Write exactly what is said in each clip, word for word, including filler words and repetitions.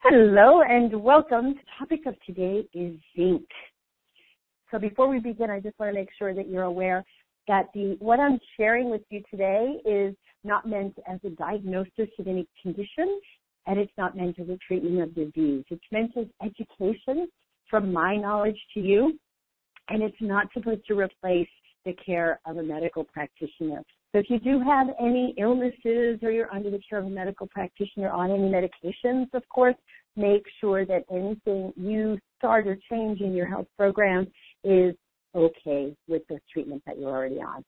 Hello and welcome. The topic of today is zinc. So before we begin, I just want to make sure that you're aware that the what I'm sharing with you today is not meant as a diagnosis of any condition, and it's not meant as a treatment of disease. It's meant as education from my knowledge to you, and it's not supposed to replace the care of a medical practitioner. So if you do have any illnesses or you're under the care of a medical practitioner on any medications, of course, make sure that anything you start or change in your health program is okay with the treatment that you're already on.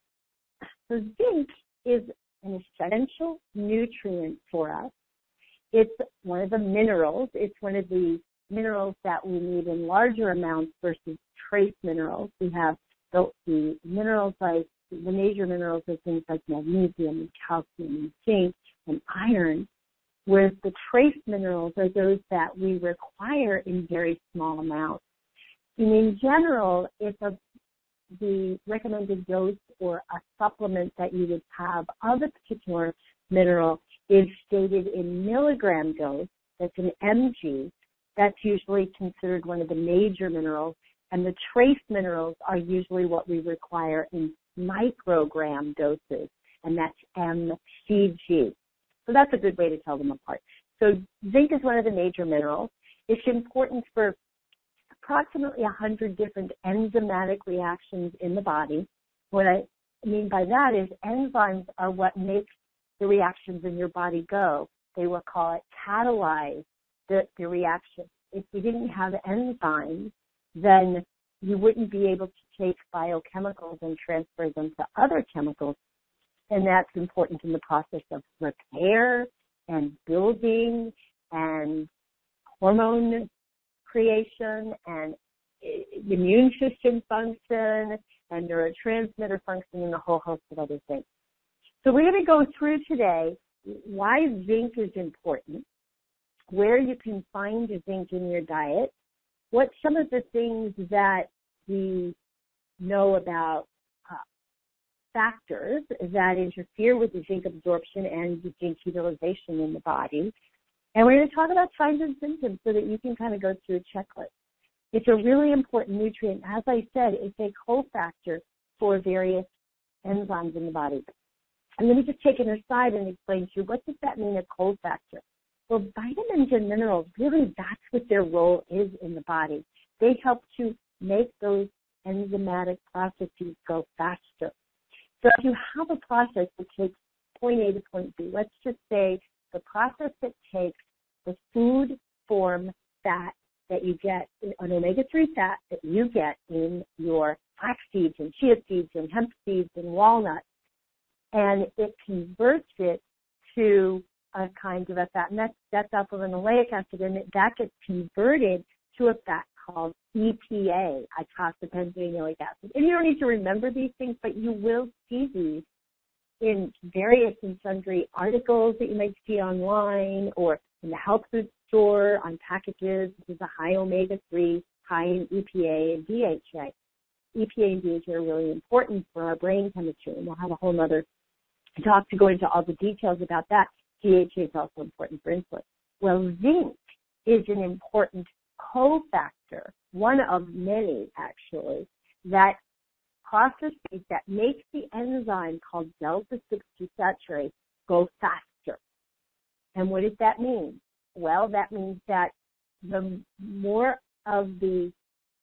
So zinc is an essential nutrient for us. It's one of the minerals. It's one of the minerals that we need in larger amounts versus trace minerals. We have the, the minerals like the major minerals are things like magnesium and calcium and zinc and iron, whereas the trace minerals are those that we require in very small amounts. And in general, if a, the recommended dose or a supplement that you would have of a particular mineral is stated in milligram dose, that's an M G, that's usually considered one of the major minerals, and the trace minerals are usually what we require in microgram doses, and that's M C G. So that's a good way to tell them apart. So zinc is one of the major minerals. It's important for approximately one hundred different enzymatic reactions in the body. What I mean by that is enzymes are what makes the reactions in your body go. They will call it catalyze the, the reaction. If we didn't have enzymes, then you wouldn't be able to take biochemicals and transfer them to other chemicals, and that's important in the process of repair and building and hormone creation and immune system function and neurotransmitter function and a whole host of other things. So we're going to go through today why zinc is important, where you can find zinc in your diet, what some of the things that we know about uh, factors that interfere with the zinc absorption and the zinc utilization in the body. And we're going to talk about signs and symptoms so that you can kind of go through a checklist. It's a really important nutrient. As I said, it's a cofactor for various enzymes in the body. And let me just take it aside and explain to you, what does that mean, a cofactor? Well, vitamins and minerals, really that's what their role is in the body. They help to make those enzymatic processes go faster. So if you have a process that takes point A to point B, let's just say the process that takes the food form fat that you get, an omega three fat that you get in your flax seeds and chia seeds and hemp seeds and walnuts, and it converts it to a kind of a fat, and that's, that's alpha linoleic acid, and it, that gets converted to a fat called E P A, eicosapentaenoic acid. And you don't need to remember these things, but you will see these in various and sundry articles that you might see online or in the health food store on packages. This is a high omega three, high in E P A and D H A. E P A and D H A are really important for our brain chemistry, and we'll have a whole other talk to go into all the details about that. D H A is also important for insulin. Well, zinc is an important cofactor, one of many actually, that processes that makes the enzyme called delta six desaturase go faster. And what does that mean? Well, that means that the more of the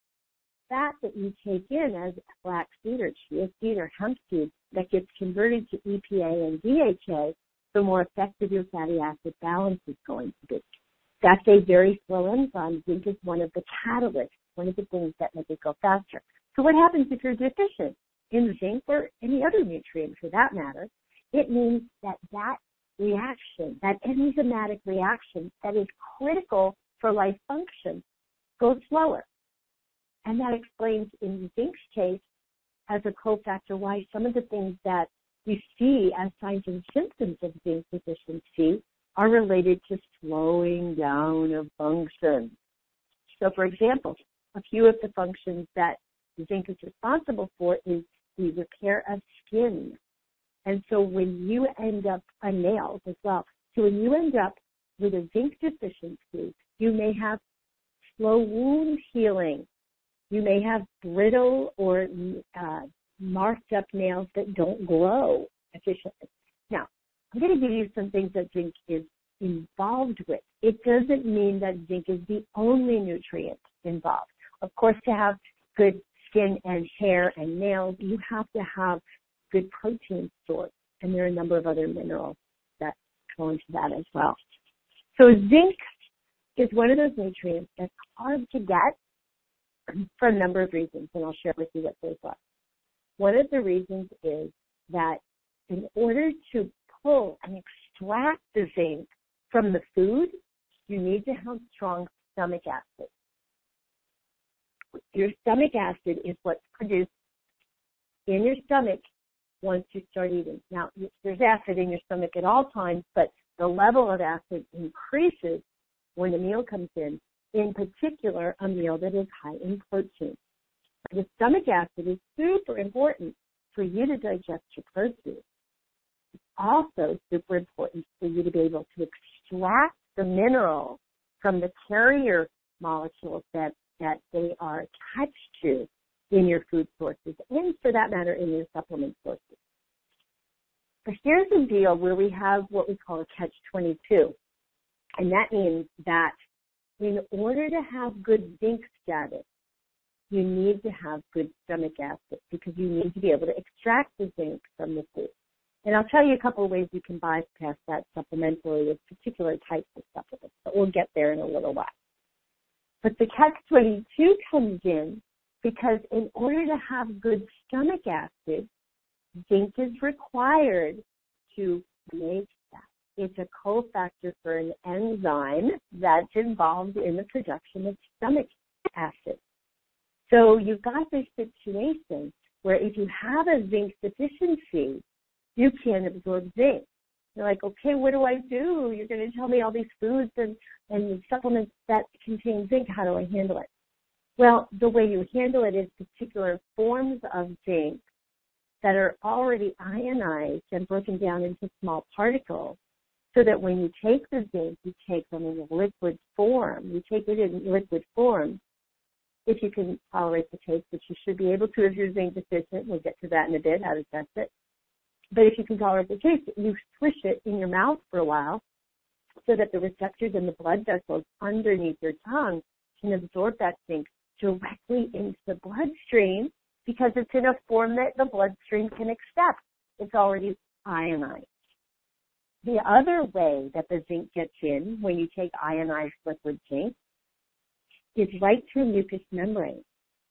fat that you take in as flaxseed or chia seed or hemp seed that gets converted to E P A and D H A, the more effective your fatty acid balance is going to be. That's a very slow enzyme. Zinc is one of the catalysts, one of the things that make it go faster. So what happens if you're deficient in zinc or any other nutrient for that matter? It means that that reaction, that enzymatic reaction that is critical for life function, goes slower. And that explains in zinc's case as a cofactor why some of the things that we see as signs and symptoms of zinc deficiency are related to slowing down of function. So, for example, a few of the functions that zinc is responsible for is the repair of skin. And so when you end up, on nails as well, so when you end up with a zinc deficiency, You may have slow wound healing. You may have brittle or uh, marked up nails that don't grow efficiently. Now, I'm going to give you some things that zinc is involved with. It doesn't mean that zinc is the only nutrient involved. Of course, to have good skin and hair and nails, you have to have good protein stores, and there are a number of other minerals that go into that as well. So zinc is one of those nutrients that's hard to get for a number of reasons, and I'll share with you what those are. One of the reasons is that in order to pull and extract the zinc from the food, you need to have strong stomach acid. Your stomach acid is what's produced in your stomach once you start eating. Now, there's acid in your stomach at all times, but the level of acid increases when the meal comes in, in particular a meal that is high in protein. The stomach acid is super important for you to digest your protein. It's also super important for you to be able to extract the minerals from the carrier molecules that, that they are attached to in your food sources, and for that matter, in your supplement sources. But here's the deal where we have what we call a catch twenty-two, and that means that in order to have good zinc status, you need to have good stomach acid because you need to be able to extract the zinc from the food. And I'll tell you a couple of ways you can bypass that supplementally with particular types of supplements, but we'll get there in a little while. But the catch twenty-two comes in because in order to have good stomach acid, zinc is required to make that. It's a cofactor for an enzyme that's involved in the production of stomach acid. So you've got this situation where if you have a zinc deficiency, you can't absorb zinc. You're like, okay, what do I do? You're going to tell me all these foods and, and supplements that contain zinc. How do I handle it? Well, the way you handle it is particular forms of zinc that are already ionized and broken down into small particles so that when you take the zinc, you take them in a liquid form. You take it in liquid form. If you can tolerate the taste, which you should be able to if you're zinc deficient. We'll get to that in a bit, how to test it. But if you can tolerate the taste, you swish it in your mouth for a while so that the receptors in the blood vessels underneath your tongue can absorb that zinc directly into the bloodstream because it's in a form that the bloodstream can accept. It's already ionized. The other way that the zinc gets in when you take ionized liquid zinc is right through mucous membrane.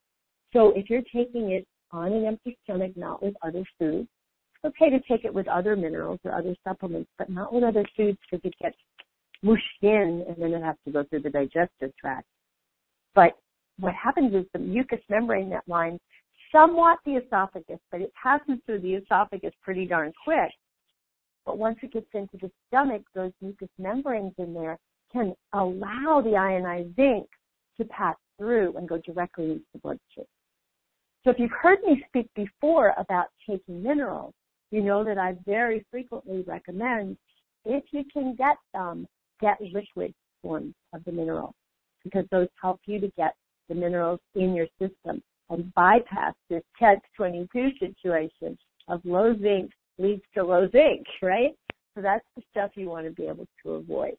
So if you're taking it on an empty stomach, not with other foods, it's okay to take it with other minerals or other supplements, but not with other foods because it gets mushed in and then it has to go through the digestive tract. But what happens is the mucous membrane that lines somewhat the esophagus, but it passes through the esophagus pretty darn quick. But once it gets into the stomach, those mucous membranes in there can allow the ionized zinc to pass through and go directly into the bloodstream. So if you've heard me speak before about taking minerals, you know that I very frequently recommend, if you can get them, get liquid forms of the minerals because those help you to get the minerals in your system and bypass this catch twenty-two situation of low zinc leads to low zinc, right? So that's the stuff you want to be able to avoid.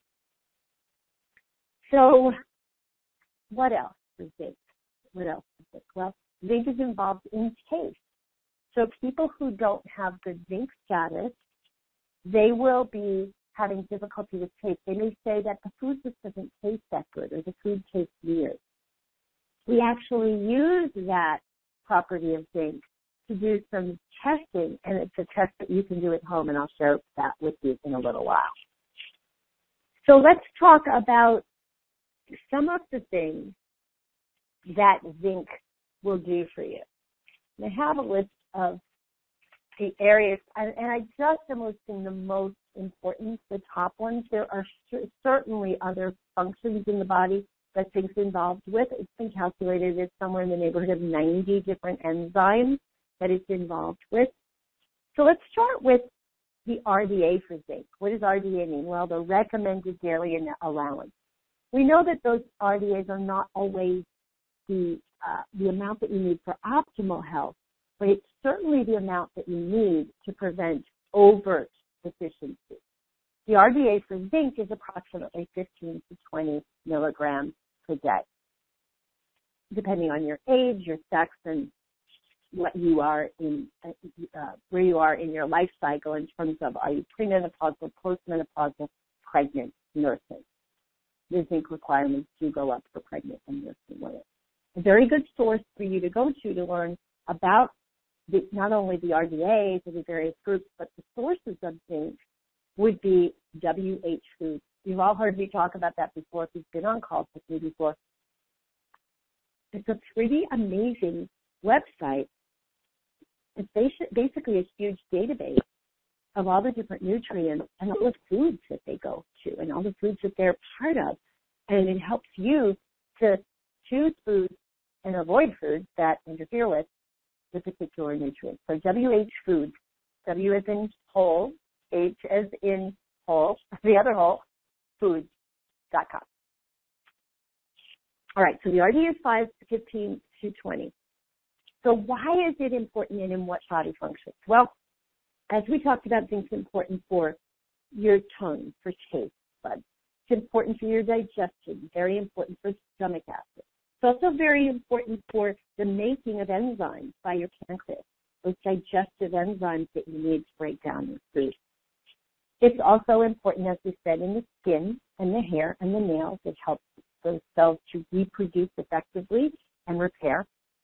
So what else is zinc? What else is zinc? Well, zinc is involved in taste. So people who don't have good zinc status, they will be having difficulty with taste. They may say that the food just doesn't taste that good or the food tastes weird. We actually use that property of zinc to do some testing, and it's a test that you can do at home, and I'll share that with you in a little while. So let's talk about some of the things that zinc will do for you. And I have a list of the areas, and, and I just am listing the most important, the top ones. There are certainly other functions in the body that zinc's involved with. It's been calculated as somewhere in the neighborhood of ninety different enzymes that it's involved with. So let's start with the R D A for zinc. What does R D A mean? Well, the recommended daily allowance. We know that those R D As are not always the, uh, the amount that you need for optimal health, but it's certainly the amount that you need to prevent overt deficiency. The R D A for zinc is approximately fifteen to twenty milligrams per day, depending on your age, your sex, and what you are in, uh, where you are in your life cycle in terms of are you premenopausal, postmenopausal, pregnant, nursing. The zinc requirements do go up for pregnant and nursing women. A very good source for you to go to to learn about the, not only the R D As and the various groups, but the sources of zinc would be W H Foods. You've all heard me talk about that before if you've been on calls with me before. It's a pretty amazing website. It's basically a huge database of all the different nutrients and all the foods that they go to and all the foods that they're part of. And it helps you to choose foods and avoid foods that interfere with the particular nutrients. So W H Foods, W as in whole, H as in whole, the other whole, foods dot com. All right, so the R D A is five, fifteen to twenty. So why is it important and in what body functions? Well, as we talked about, zinc's important for your tongue, for taste buds. It's important for your digestion, very important for stomach acid. It's also very important for the making of enzymes by your pancreas, those digestive enzymes that you need to break down your food. It's also important, as we said, in the skin and the hair and the nails. It helps those cells to reproduce effectively and repair.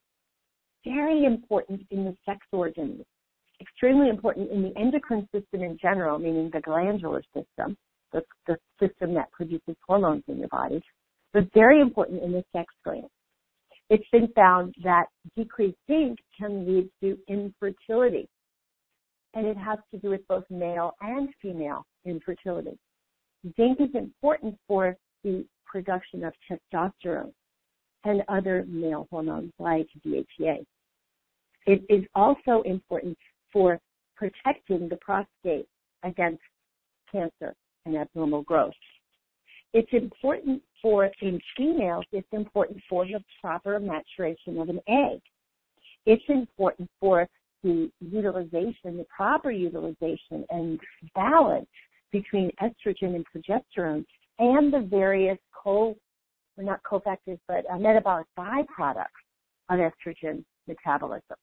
Very important in the sex organs, extremely important in the endocrine system in general, meaning the glandular system, the, the system that produces hormones in your body, but very important in the sex gland. It's been found that decreased zinc can lead to infertility, and it has to do with both male and female infertility. Zinc is important for the production of testosterone and other male hormones like D H E A. It is also important for protecting the prostate against cancer and abnormal growth. It's important for, in females, it's important for the proper maturation of an egg. It's important for the utilization, the proper utilization and balance between estrogen and progesterone and the various co, well, not cofactors, but uh, metabolic byproducts of estrogen metabolism.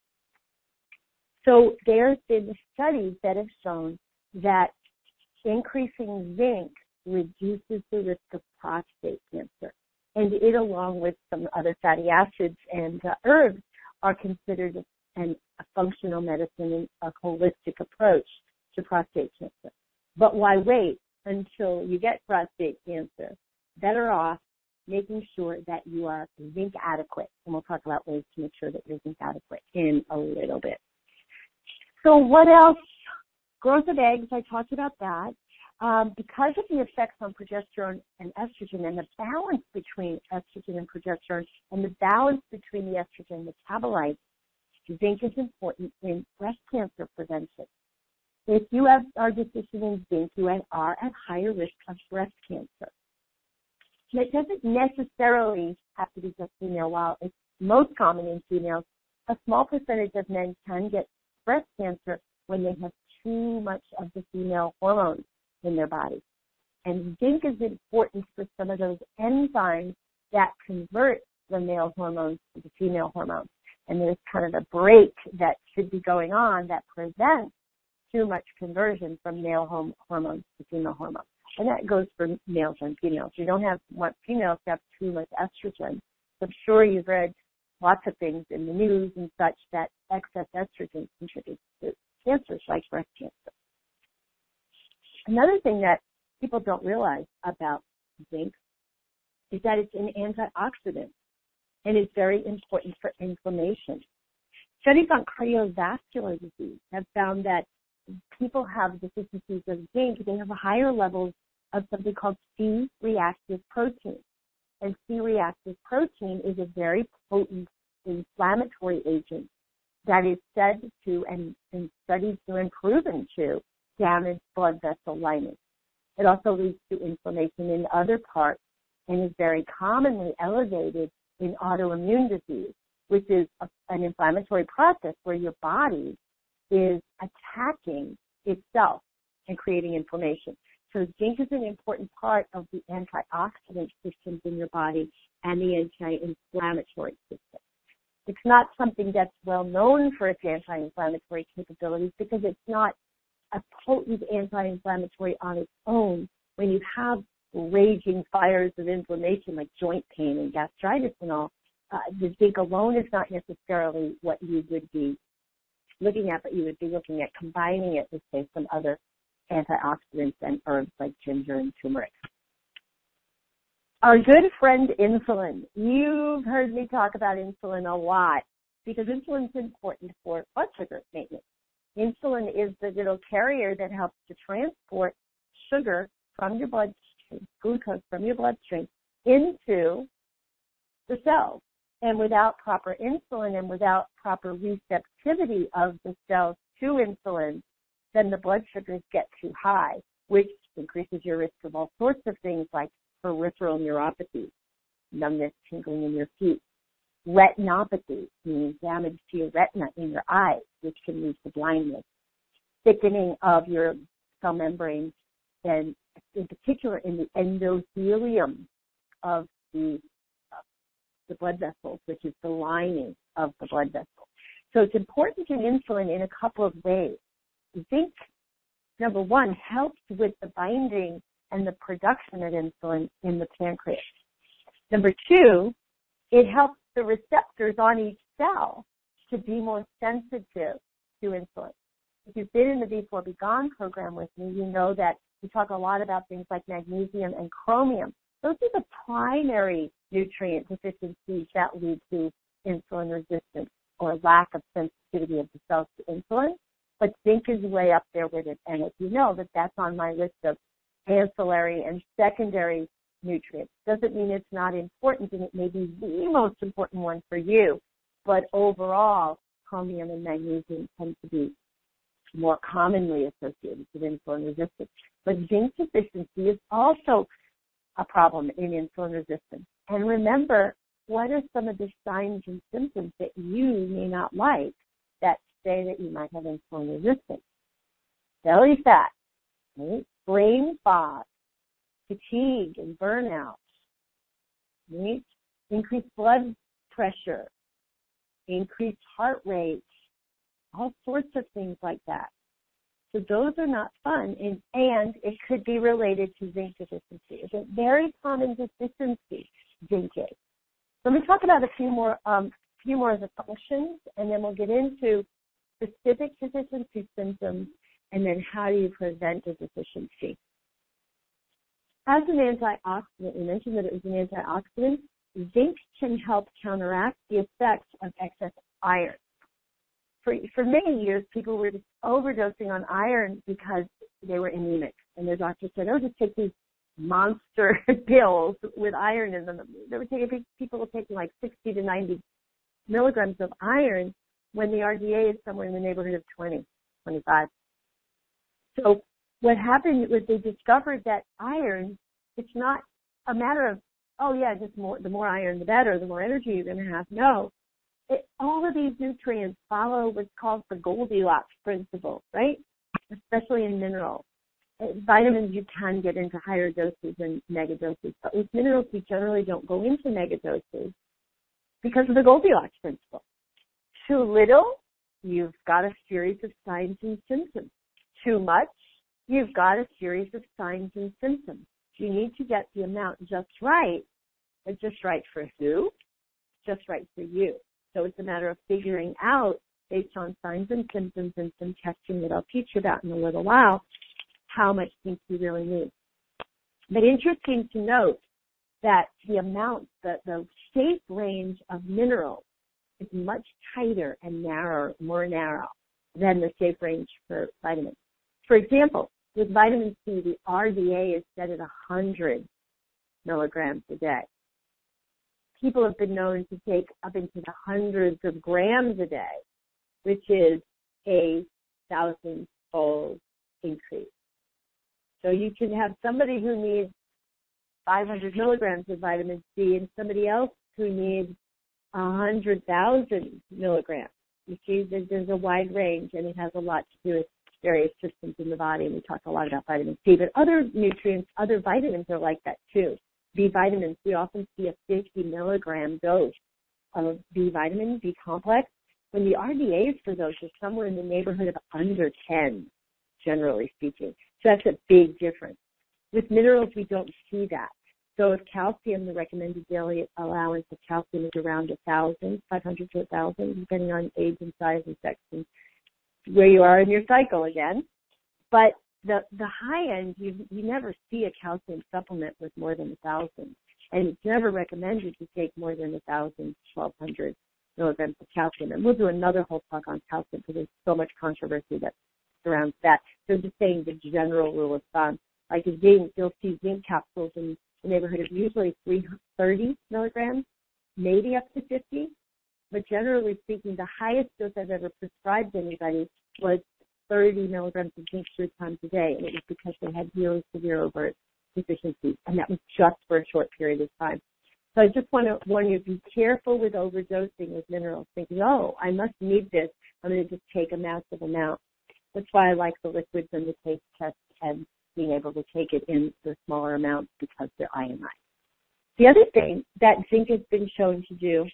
So there's been studies that have shown that increasing zinc reduces the risk of prostate cancer. And it, along with some other fatty acids and uh, herbs, are considered an, a functional medicine and a holistic approach to prostate cancer. But why wait until you get prostate cancer? Better off making sure that you are zinc adequate. And we'll talk about ways to make sure that you're zinc adequate in a little bit. So what else? Growth of eggs, I talked about that. Um, because of the effects on progesterone and estrogen and the balance between estrogen and progesterone and the balance between the estrogen metabolites, zinc is important in breast cancer prevention. If you have, are deficient in zinc, you are at higher risk of breast cancer. And it doesn't necessarily have to be just female. While it's most common in females, a small percentage of men can get breast cancer when they have too much of the female hormones in their body. And zinc is important for some of those enzymes that convert the male hormones to the female hormones. And there's kind of a break that should be going on that prevents too much conversion from male hormones to female hormones. And that goes for males and females. You don't have want females to have too much estrogen. So I'm sure you've read lots of things in the news and such that excess estrogen contributes to cancers like breast cancer. Another thing that people don't realize about zinc is that it's an antioxidant and it's very important for inflammation. Studies on cardiovascular disease have found that people have deficiencies of zinc, they have higher levels of something called C-reactive protein. And C-reactive protein is a very potent inflammatory agent that is said to, and, and studied to and proven to, damage blood vessel lining. It also leads to inflammation in other parts and is very commonly elevated in autoimmune disease, which is a, an inflammatory process where your body is attacking itself and creating inflammation. So zinc is an important part of the antioxidant systems in your body and the anti-inflammatory system. It's not something that's well known for its anti-inflammatory capabilities because it's not a potent anti-inflammatory on its own. When you have raging fires of inflammation like joint pain and gastritis and all, uh, the zinc alone is not necessarily what you would be looking at, but you would be looking at combining it with, say, some other antioxidants and herbs like ginger and turmeric. Our good friend insulin. You've heard me talk about insulin a lot because insulin is important for blood sugar maintenance. Insulin is the little carrier that helps to transport sugar from your bloodstream, glucose from your bloodstream, into the cells. And without proper insulin and without proper receptivity of the cells to insulin, then the blood sugars get too high, which increases your risk of all sorts of things like peripheral neuropathy, numbness, tingling in your feet. Retinopathy, meaning damage to your retina in your eyes, which can lead to blindness. Thickening of your cell membranes, and in particular in the endothelium of the, uh, the blood vessels, which is the lining of the blood vessels. So it's important in insulin in a couple of ways. Zinc, number one, helps with the binding and the production of insulin in the pancreas. Number two, it helps the receptors on each cell to be more sensitive to insulin. If you've been in the B four B Gone program with me, you know that we talk a lot about things like magnesium and chromium. Those are the primary nutrient deficiencies that lead to insulin resistance or lack of sensitivity of the cells to insulin. But zinc is way up there with it. And if you know that that's on my list of ancillary and secondary nutrients. Doesn't mean it's not important, and it may be the most important one for you. But overall, chromium and magnesium tend to be more commonly associated with insulin resistance. But zinc deficiency is also a problem in insulin resistance. And remember, what are some of the signs and symptoms that you may not like that say that you might have insulin resistance? Belly fat, right? Brain fog, fatigue and burnout, right? Increased blood pressure, increased heart rate, all sorts of things like that. So those are not fun, and, and it could be related to zinc deficiency. It's a very common deficiency, zinc is. So let me talk about a few more, um, few more of the functions, and then we'll get into specific deficiency symptoms, and then how do you prevent a deficiency. As an antioxidant, we mentioned that it was an antioxidant. Zinc can help counteract the effects of excess iron. For, for many years, people were just overdosing on iron because they were anemic. And their doctor said, oh, just take these monster pills with iron in them. They were taking, people were taking like sixty to ninety milligrams of iron when the R D A is somewhere in the neighborhood of twenty, twenty-five. So what happened was they discovered that iron, it's not a matter of, oh yeah, just more, the more iron, the better, the more energy you're going to have. No. It, all of these nutrients follow what's called the Goldilocks principle, right? Especially in minerals. Vitamins you can get into higher doses than mega doses, but with minerals we generally don't go into mega doses because of the Goldilocks principle. Too little, you've got a series of signs and symptoms. Too much, you've got a series of signs and symptoms. You need to get the amount just right, but just right for who? Just right for you. So it's a matter of figuring out, based on signs and symptoms and some testing that I'll teach you about in a little while, how much zinc you really need. But interesting to note that the amount, the, the safe range of minerals is much tighter and narrower, more narrow than the safe range for vitamins. For example, with vitamin C, the R D A is set at one hundred milligrams a day. People have been known to take up into the hundreds of grams a day, which is a thousand-fold increase. So you can have somebody who needs five hundred milligrams of vitamin C and somebody else who needs one hundred thousand milligrams. You see, there's a wide range, and it has a lot to do with various systems in the body, and we talk a lot about vitamin C. But other nutrients, other vitamins are like that too. B vitamins, we often see a fifty milligram dose of B vitamin, B complex, when the R D As for those are somewhere in the neighborhood of under ten, generally speaking. So that's a big difference. With minerals, we don't see that. So with calcium, the recommended daily allowance of calcium is around one thousand, five hundred to one thousand, depending on age and size and sex and where you are in your cycle again. But the the high end, you you never see a calcium supplement with more than one thousand. And it's never recommended to take more than one thousand, twelve hundred milligrams of calcium. And we'll do another whole talk on calcium because there's so much controversy that surrounds that. So just saying the general rule of thumb. Like zinc, you'll see zinc capsules in the neighborhood of usually three hundred thirty milligrams, maybe up to fifty. But generally speaking, the highest dose I've ever prescribed anybody was thirty milligrams of zinc three times a day, and it was because they had really severe overt deficiencies, and that was just for a short period of time. So I just want to warn you, be careful with overdosing with minerals, thinking, oh, I must need this, I'm going to just take a massive amount. That's why I like the liquids and the taste tests and being able to take it in the smaller amounts because they're ionized. The other thing that zinc has been shown to do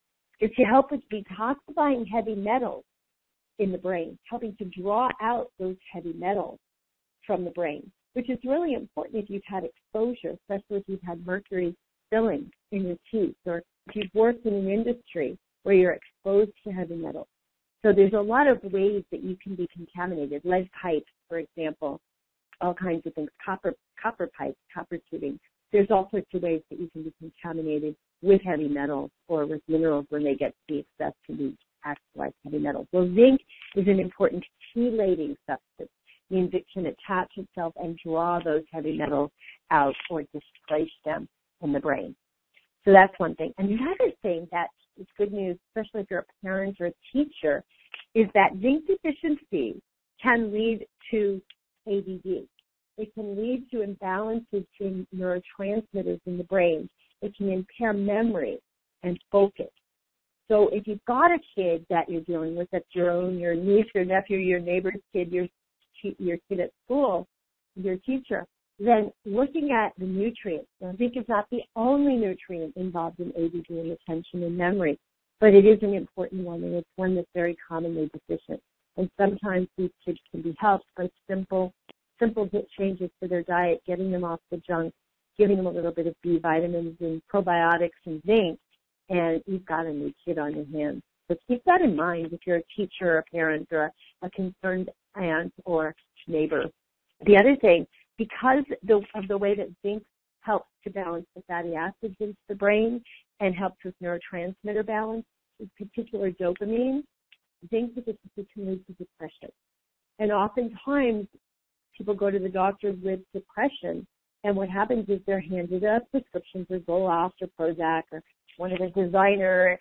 is to help with detoxifying heavy metals in the brain, helping to draw out those heavy metals from the brain, which is really important if you've had exposure, especially if you've had mercury filling in your teeth or if you've worked in an industry where you're exposed to heavy metals. So there's a lot of ways that you can be contaminated. Lead pipes, for example, all kinds of things, copper copper pipes, copper tubing. There's all sorts of ways that you can be contaminated with heavy metals or with minerals when they get to be excess to be actualized heavy metals. Well, zinc is an important chelating substance. It means it can attach itself and draw those heavy metals out or displace them in the brain. So that's one thing. And the other thing that is good news, especially if you're a parent or a teacher, is that zinc deficiency can lead to A D D. It can lead to imbalances in neurotransmitters in the brain. It can impair memory and focus. So if you've got a kid that you're dealing with, that's your own, your niece, your nephew, your neighbor's kid, your, your kid at school, your teacher, then looking at the nutrients. Now, zinc is not the only nutrient involved in A D D and attention and memory, but it is an important one, and it's one that's very commonly deficient. And sometimes these kids can be helped by simple, simple changes to their diet, getting them off the junk, giving them a little bit of B vitamins and probiotics and zinc, and you've got a new kid on your hands. So keep that in mind if you're a teacher or a parent or a concerned aunt or neighbor. The other thing, because the, of the way that zinc helps to balance the fatty acids into the brain and helps with neurotransmitter balance, in particular dopamine, zinc deficiency can lead to depression. And oftentimes, people go to the doctor with depression, and what happens is they're handed a prescription for Zoloft or Prozac or one of the designer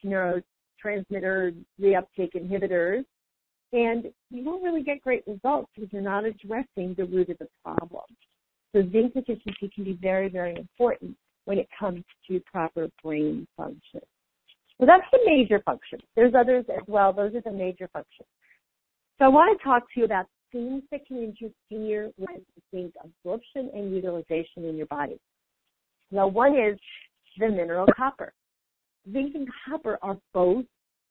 neurotransmitter reuptake inhibitors, and you won't really get great results because you're not addressing the root of the problem. So zinc deficiency can be very, very important when it comes to proper brain function. So that's the major functions. There's others as well. Those are the major functions. So I want to talk to you about things that can interfere with zinc absorption and utilization in your body. Now, one is the mineral copper. Zinc and copper are both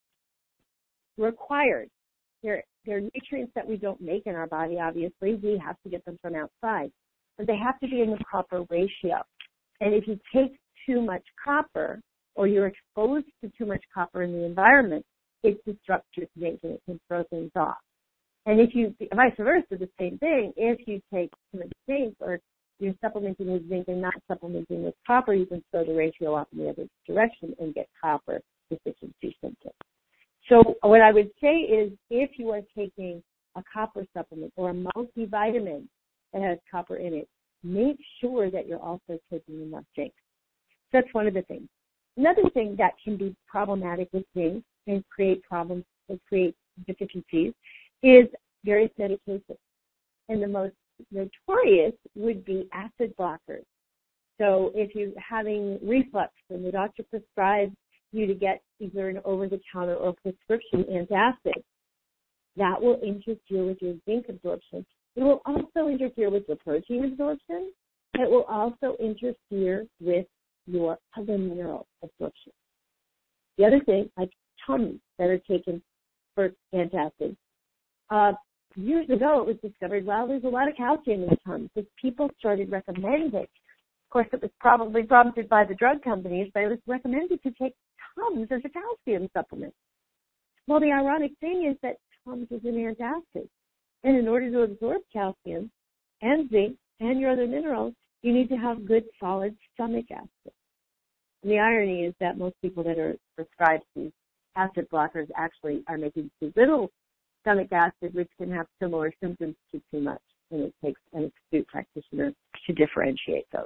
required. They're, they're nutrients that we don't make in our body, obviously. We have to get them from outside. But they have to be in the proper ratio. And if you take too much copper or you're exposed to too much copper in the environment, it disrupts your zinc and it can throw things off. And if you, vice versa, the same thing, if you take too much zinc or you're supplementing with zinc and not supplementing with copper, you can throw the ratio off in the other direction and get copper deficiency symptoms. So what I would say is if you are taking a copper supplement or a multivitamin that has copper in it, make sure that you're also taking enough zinc. So that's one of the things. Another thing that can be problematic with zinc and create problems and create deficiencies is various medications. And the most notorious would be acid blockers. So if you're having reflux and the doctor prescribes you to get either an over-the-counter or prescription antacid, that will interfere with your zinc absorption. It will also interfere with your protein absorption. It will also interfere with your other mineral absorption. The other thing, like Tums that are taken for antacids, uh, years ago it was discovered, well, there's a lot of calcium in the Tums. So people started recommending. Of course, it was probably prompted by the drug companies, but it was recommended to take Tums as a calcium supplement. Well, the ironic thing is that Tums is an antacid. And in order to absorb calcium and zinc and your other minerals, you need to have good, solid stomach acid. And the irony is that most people that are prescribed these acid blockers actually are making too little stomach acid, which can have similar symptoms to too much. And it takes an astute practitioner to differentiate those.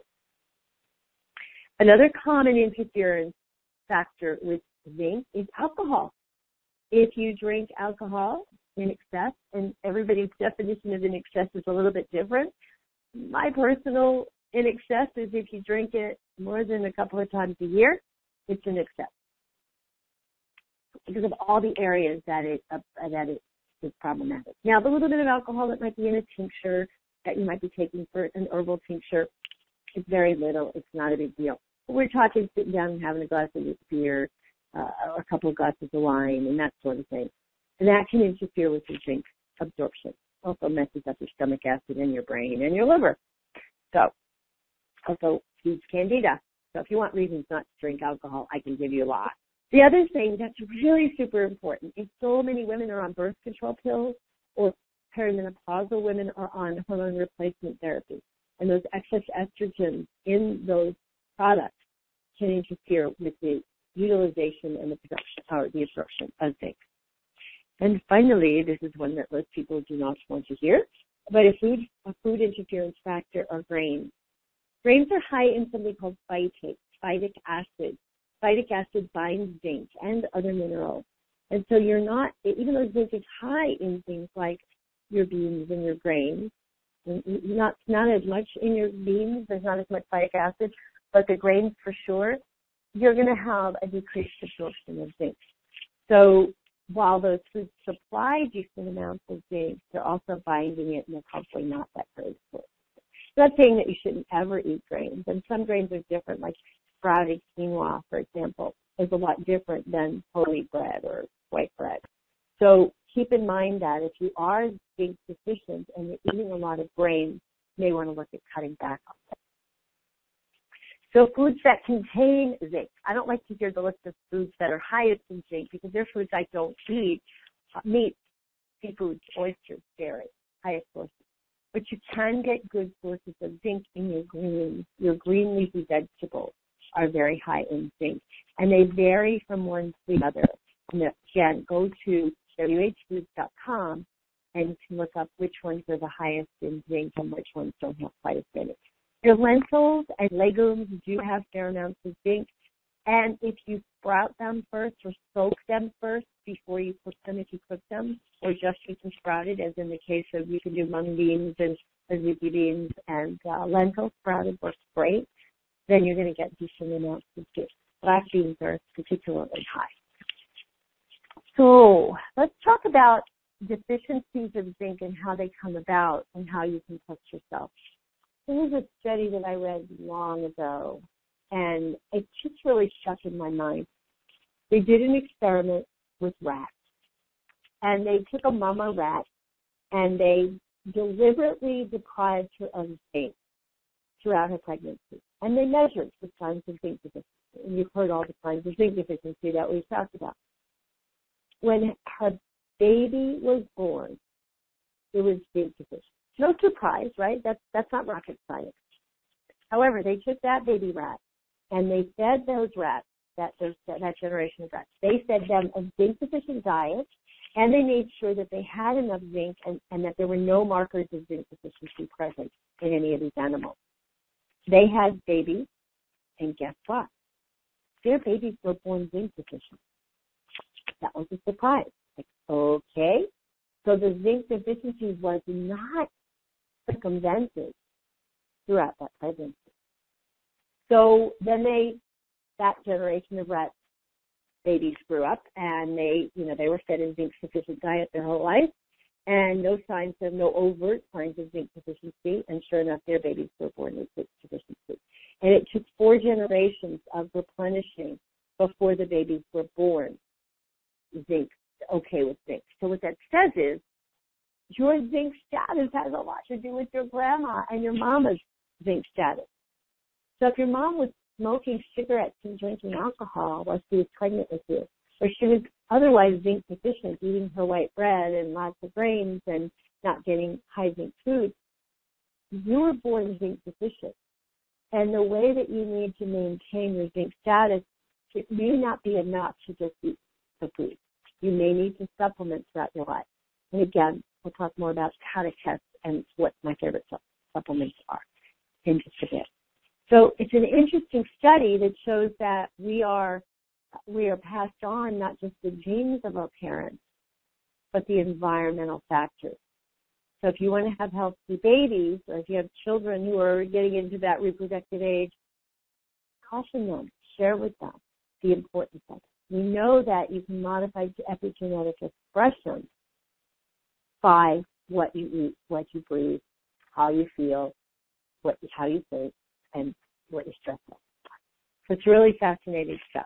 Another common interference factor with zinc is alcohol. If you drink alcohol in excess, and everybody's definition of in excess is a little bit different, my personal in excess is if you drink it more than a couple of times a year, it's an excess because of all the areas that it uh, that it is problematic. Now, the little bit of alcohol that might be in a tincture that you might be taking for an herbal tincture is very little. It's not a big deal. We're talking sitting down and having a glass of beer, uh, or a couple of glasses of wine, and that sort of thing. And that can interfere with your zinc absorption. Also messes up your stomach acid and your brain and your liver. So, also feeds candida. So if you want reasons not to drink alcohol, I can give you a lot. The other thing that's really super important is so many women are on birth control pills, or perimenopausal women are on hormone replacement therapy. And those excess estrogens in those products can interfere with the utilization and the production or the absorption of zinc. And finally, this is one that most people do not want to hear, but a food, a food interference factor are grains. Grains are high in something called phytate, phytic acid. Phytic acid binds zinc and other minerals. And so you're not, even though zinc is high in things like your beans and your grains, not, not as much in your beans, there's not as much phytic acid, but the grains for sure, you're going to have a decreased absorption of zinc. So while those foods supply decent amounts of zinc, they're also binding it, and they're probably not that great for it. So that's saying that you shouldn't ever eat grains. And some grains are different, like sprouted quinoa, for example, is a lot different than whole wheat bread or white bread. So keep in mind that if you are zinc deficient and you're eating a lot of grains, you may want to look at cutting back on them. So foods that contain zinc. I don't like to hear the list of foods that are highest in zinc because they're foods I don't eat. Meat, seafood, oysters, dairy, highest sources. But you can get good sources of zinc in your greens. Your green leafy vegetables are very high in zinc. And they vary from one to the other. And again, go to W H foods dot com and you can look up which ones are the highest in zinc and which ones don't have quite as many. Your lentils and legumes do have fair amounts of zinc. And if you sprout them first or soak them first before you cook them, if you cook them, or just eat them sprouted, as in the case of you can do mung beans and azuki beans and uh, lentils sprouted works great, then you're going to get decent amounts of zinc. Black beans are particularly high. So let's talk about deficiencies of zinc and how they come about and how you can test yourself. There was a study that I read long ago, and it just really stuck in my mind. They did an experiment with rats, and they took a mama rat, and they deliberately deprived her of zinc throughout her pregnancy, and they measured the signs of zinc deficiency. And you've heard all the signs of zinc deficiency that we've talked about. When her baby was born, it was zinc deficient. No surprise, right? That's that's not rocket science. However, they took that baby rat and they fed those rats, that those, that generation of rats, they fed them a zinc deficient diet, and they made sure that they had enough zinc and, and that there were no markers of zinc deficiency present in any of these animals. They had babies, and guess what? Their babies were born zinc deficient. That was a surprise. Like, okay, so the zinc deficiency was not circumvented throughout that pregnancy. So then they, that generation of rats, babies grew up and they, you know, they were fed a zinc sufficient diet their whole life and no signs of, no overt signs of zinc deficiency. And sure enough, their babies were born with zinc deficiency. And it took four generations of replenishing before the babies were born zinc, okay with zinc. So what that says is your zinc status has a lot to do with your grandma and your mama's zinc status. So if your mom was smoking cigarettes and drinking alcohol while she was pregnant with you, or she was otherwise zinc deficient, eating her white bread and lots of grains and not getting high zinc food, you were born zinc deficient. And the way that you need to maintain your zinc status, it may not be enough to just eat the food. You may need to supplement throughout your life. And again, we'll talk more about how to test and what my favorite supplements are in just a bit. So it's an interesting study that shows that we are we are passed on not just the genes of our parents, but the environmental factors. So if you want to have healthy babies, or if you have children who are getting into that reproductive age, caution them, share with them the importance of it. We know that you can modify epigenetic expression by what you eat, what you breathe, how you feel, what how you think, and what you're stressed out. So it's really fascinating stuff.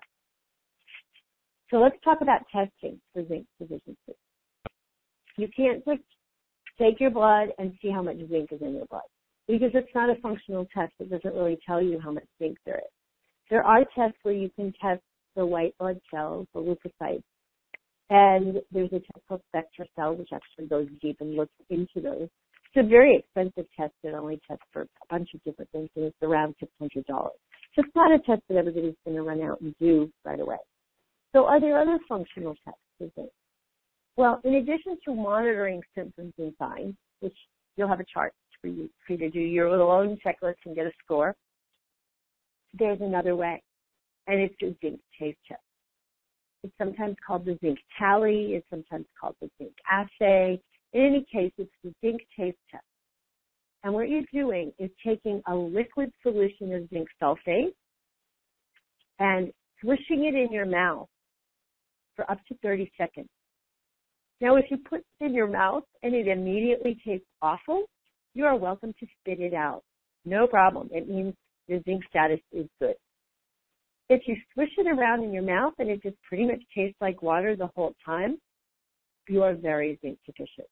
So let's talk about testing for zinc deficiency. You can't just take your blood and see how much zinc is in your blood, because it's not a functional test. It doesn't really tell you how much zinc there is. There are tests where you can test the white blood cells, the leukocytes, and there's a test called SpectraCell, which actually goes deep and looks into those. It's a very expensive test that only tests for a bunch of different things, and it's around six hundred dollars. So it's not a test that everybody's going to run out and do right away. So are there other functional tests for zinc? Well, in addition to monitoring symptoms and signs, which you'll have a chart for you, for you to do your little own checklist and get a score, there's another way, and it's a zinc taste test. It's sometimes called the zinc tally. It's sometimes called the zinc assay. In any case, it's the zinc taste test. And what you're doing is taking a liquid solution of zinc sulfate and swishing it in your mouth for up to thirty seconds. Now, if you put it in your mouth and it immediately tastes awful, you are welcome to spit it out. No problem. It means your zinc status is good. If you swish it around in your mouth and it just pretty much tastes like water the whole time, you are very zinc deficient.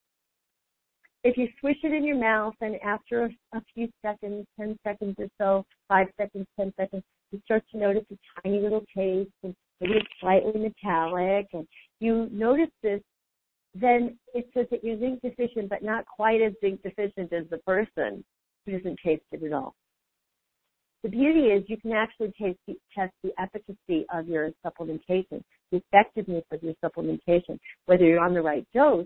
If you swish it in your mouth and after a, a few seconds, ten seconds or so, five seconds, ten seconds, you start to notice a tiny little taste and maybe it's slightly metallic and you notice this, then it says that you're zinc deficient, but not quite as zinc deficient as the person who doesn't taste it at all. The beauty is you can actually taste, test the efficacy of your supplementation, the effectiveness of your supplementation, whether you're on the right dose,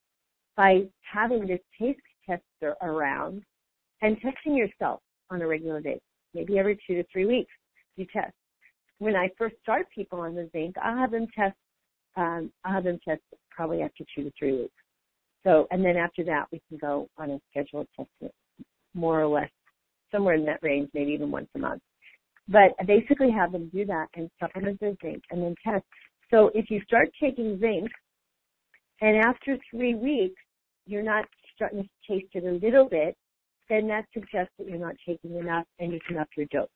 by having this taste tester around and testing yourself on a regular basis, maybe every two to three weeks you test. When I first start people on the zinc, I'll have them test, um, I'll have them test probably after two to three weeks. So, and then after that, we can go on a scheduled testing, more or less, somewhere in that range, maybe even once a month. But I basically have them do that and supplement their zinc and then test. So if you start taking zinc, and after three weeks, you're not starting to taste it a little bit, then that suggests that you're not taking enough and you can up your dose.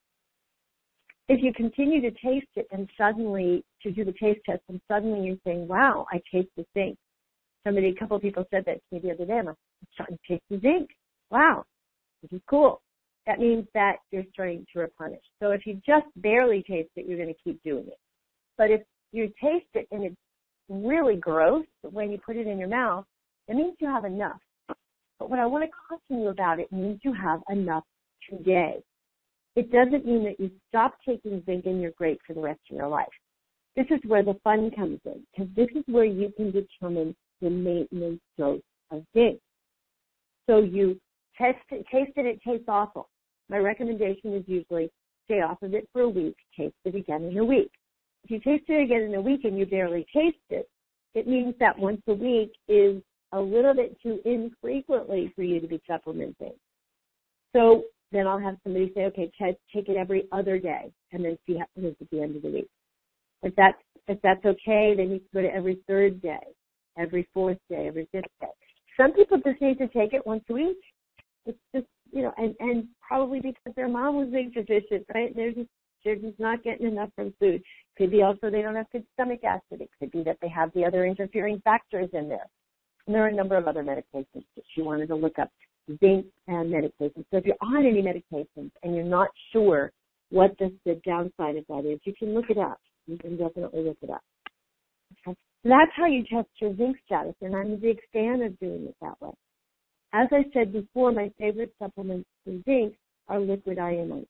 If you continue to taste it and suddenly, to do the taste test, and suddenly you're saying, wow, I taste the zinc. Somebody, a couple of people said that to me the other day, I'm starting to taste the zinc. Wow, this is cool. That means that you're starting to replenish. So if you just barely taste it, you're going to keep doing it. But if you taste it and it's really gross when you put it in your mouth, it means you have enough. But what I want to caution you about, it means you have enough today. It doesn't mean that you stop taking zinc and you're great for the rest of your life. This is where the fun comes in, because this is where you can determine the maintenance dose of zinc. So you test it, taste it, it tastes awful. My recommendation is usually stay off of it for a week, taste it again in a week. If you taste it again in a week and you barely taste it, it means that once a week is a little bit too infrequently for you to be supplementing. So then I'll have somebody say, okay, Ted, take it every other day, and then see how it is at the end of the week. If that's, if that's okay, then you can go to every third day, every fourth day, every fifth day. Some people just need to take it once a week. It's just, you know, and, and probably because their mom was being deficient, right? They're just, they're just not getting enough from food. Could be also they don't have good stomach acid. It could be that they have the other interfering factors in there. And there are a number of other medications that you wanted to look up, zinc and medications. So if you're on any medications and you're not sure what the, the downside of that is, you can look it up. You can definitely look it up. Okay. So that's how you test your zinc status, and I'm a big fan of doing it that way. As I said before, my favorite supplements for zinc are liquid iodine.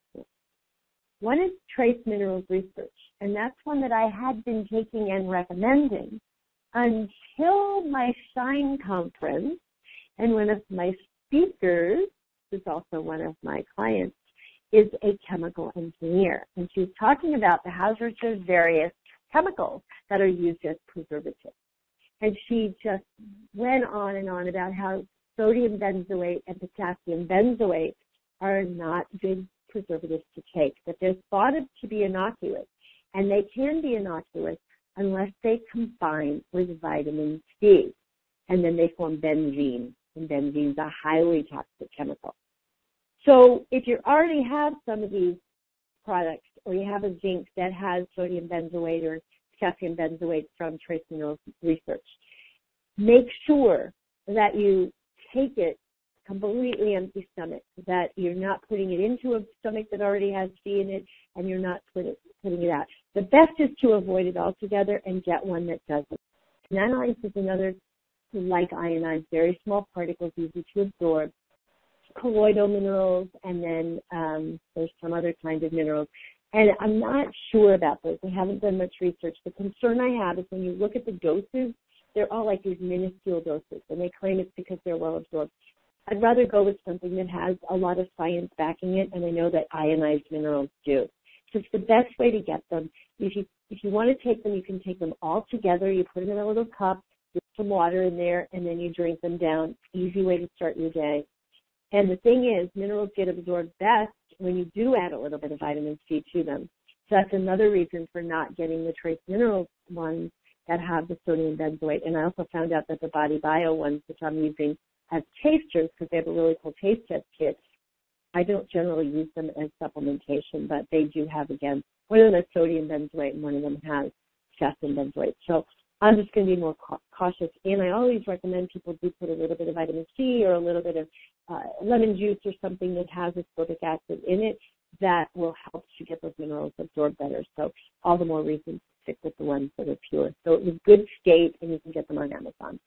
One is Trace Minerals Research, and that's one that I had been taking and recommending until my Shine conference, and one of my speakers, who's also one of my clients, is a chemical engineer, and she was talking about the hazards of various chemicals that are used as preservatives. And she just went on and on about how sodium benzoate and potassium benzoate are not good preservatives to take, that they're thought of to be innocuous, and they can be innocuous unless they combine with vitamin C, and then they form benzene, and benzene is a highly toxic chemical. So if you already have some of these products, or you have a zinc that has sodium benzoate or potassium benzoate from Trace Minerals Research, make sure that you take it completely empty stomach, that you're not putting it into a stomach that already has C in it, and you're not put it, putting it out. The best is to avoid it altogether and get one that doesn't. Nanites is another, like iodine, very small particles, easy to absorb, colloidal minerals, and then um, there's some other kind of minerals. And I'm not sure about those. I haven't done much research. The concern I have is when you look at the doses, they're all like these minuscule doses, and they claim it's because they're well absorbed. I'd rather go with something that has a lot of science backing it, and I know that ionized minerals do. So it's the best way to get them. If you if you want to take them, you can take them all together. You put them in a little cup, put some water in there, and then you drink them down. Easy way to start your day. And the thing is, minerals get absorbed best when you do add a little bit of vitamin C to them. So that's another reason for not getting the trace minerals ones that have the sodium benzoate. And I also found out that the Body Bio ones, which I'm using as tasters because they have a really cool taste test kit, I don't generally use them as supplementation, but they do have, again, one of them has sodium benzoate and one of them has potassium benzoate. So I'm just going to be more cautious. And I always recommend people do put a little bit of vitamin C or a little bit of uh, lemon juice or something that has ascorbic acid in it that will help to get those minerals absorbed better. So all the more reason to stick with the ones that are pure. So it was good state, and you can get them on Amazon.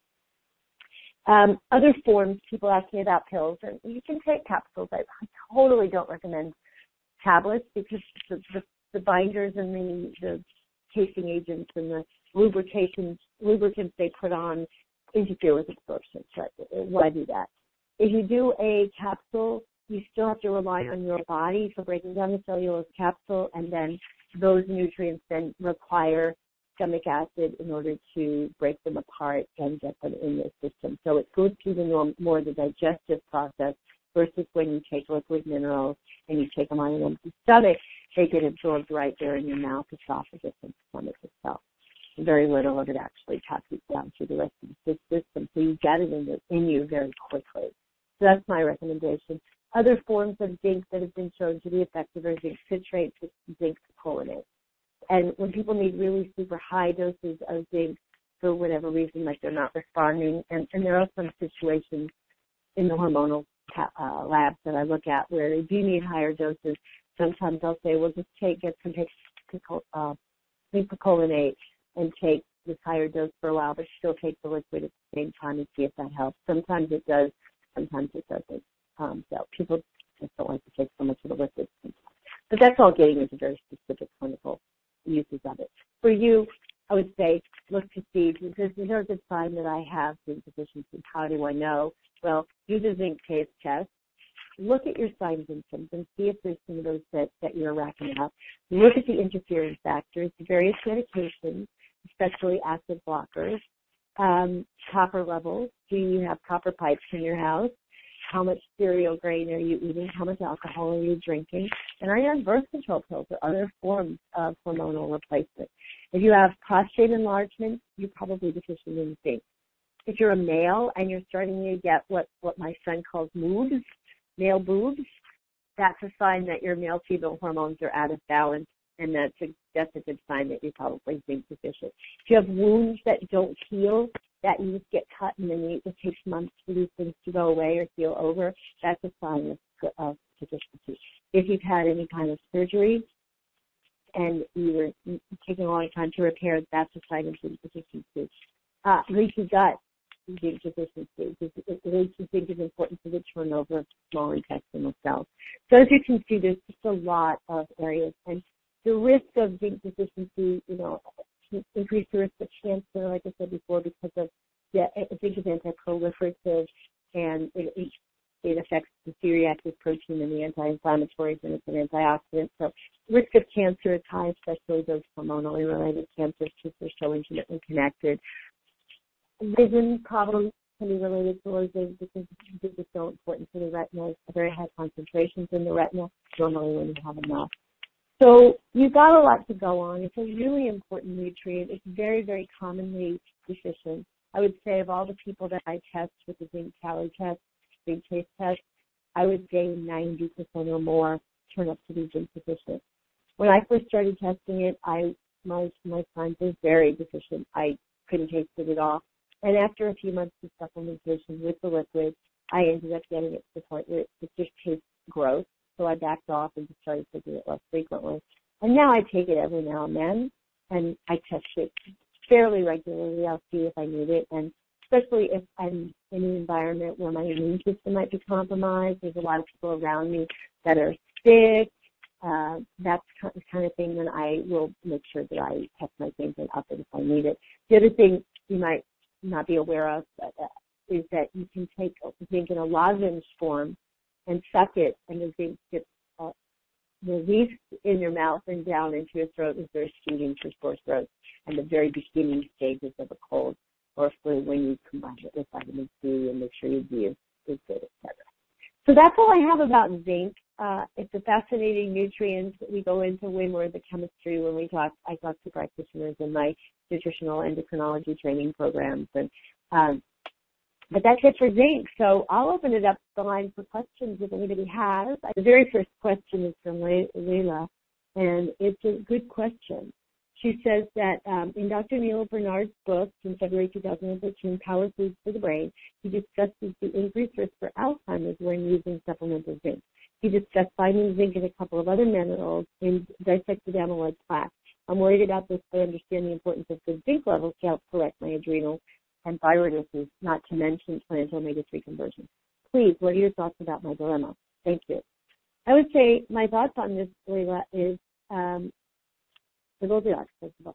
Um, other forms, people ask me about pills, and you can take capsules. I totally don't recommend tablets because the, the, the binders and the, the casing agents and the lubrications, lubricants they put on interfere with absorption. So why do that? If you do a capsule, you still have to rely on your body for breaking down the cellulose capsule, and then those nutrients then require stomach acid in order to break them apart and get them in your system. So it goes through the norm, more the digestive process versus when you take liquid minerals and you take them on an empty stomach, they get absorbed right there in your mouth, esophagus, and stomach itself. Very little of it actually passes down through the rest of the system, so you get it in, the, in you very quickly. So that's my recommendation. Other forms of zinc that have been shown to be effective are zinc citrate, zinc picolinate. And when people need really super high doses of zinc for whatever reason, like they're not responding, and, and there are some situations in the hormonal uh, labs that I look at where they do need higher doses. Sometimes I'll say, well, just take get some uh, zinc picolinate and take this higher dose for a while, but still take the liquid at the same time and see if that helps. Sometimes it does, sometimes it doesn't. Um, so people just don't like to take so much of the liquid sometimes. But that's all getting into very specific clinical uses of it. For you, I would say look to see, because there's a good sign that I have zinc deficiency. How do I know? Well, use a zinc taste test. Look at your signs and symptoms and see if there's some of those that, that you're racking up. Look at the interfering factors, the various medications, especially acid blockers, um, copper levels. Do you have copper pipes in your house? how much cereal grain are you eating, how much alcohol are you drinking, and are you on birth control pills or other forms of hormonal replacement. If you have prostate enlargement, you're probably deficient in zinc. If you're a male and you're starting to get what, what my son calls moobs, male boobs, that's a sign that your male female hormones are out of balance, and that's a, that's a good sign that you're probably zinc deficient. If you have wounds that don't heal, that you just get cut and then it takes months for these things to go away or heal over, that's a sign of, of deficiency. If you've had any kind of surgery and you were taking a long time to repair, that's a sign of zinc deficiency. Uh, leaky gut, zinc deficiency. Leaky zinc is important for the turnover of small intestinal cells. So as you can see, there's just a lot of areas. And the risk of zinc deficiency, you know, increase the risk of cancer, like I said before, because of the zinc is anti-proliferative, and it, it, it affects the C-reactive protein and the anti-inflammatories, and it's an antioxidant. So risk of cancer is high, especially those hormonally related cancers, because they're so intimately connected. Vision problems can be related to low zinc because zinc is so important for the retina. It's very high concentrations in the retina, normally when you have enough. So you've got a lot to go on. It's a really important nutrient. It's very, very commonly deficient. I would say of all the people that I test with the zinc calorie test, zinc taste test, I would say ninety percent or more turn up to be zinc deficient. When I first started testing it, I my my signs were very deficient. I couldn't taste it at all. And after a few months of supplementation with the liquid, I ended up getting it to the point where it just tastes gross. So I backed off and just started taking it less frequently. And now I take it every now and then, and I test it fairly regularly. I'll see if I need it. And especially if I'm in an environment where my immune system might be compromised, there's a lot of people around me that are sick, uh, that's the kind of thing, then I will make sure that I test my zinc and up it if I need it. The other thing you might not be aware of uh, is that you can take zinc in a lozenge form and suck it, and the zinc gets uh, released in your mouth and down into your throat as they're soothing for sore throats and the very beginning stages of a cold or flu when you combine it with vitamin C and make sure your D is, is good, et cetera. So that's all I have about zinc. Uh, it's a fascinating nutrient that we go into way more of the chemistry when we talk. I talk to practitioners in my nutritional endocrinology training programs, and um, But that's it for zinc. So I'll open it up to the line for questions if anybody has. The very first question is from Leila, and it's a good question. She says that um, in Doctor Neil Bernard's book from February two thousand thirteen, Power Foods for the Brain, he discusses the increased risk for Alzheimer's when using supplemental zinc. He discussed finding zinc and a couple of other minerals in dissected amyloid plaques. I'm worried about this, but I understand the importance of good zinc levels to help correct my adrenal and thyroid issues, not to mention plant omega three conversion. Please, what are your thoughts about my dilemma? Thank you. I would say my thoughts on this, Leila, is um, the Goldilocks principle.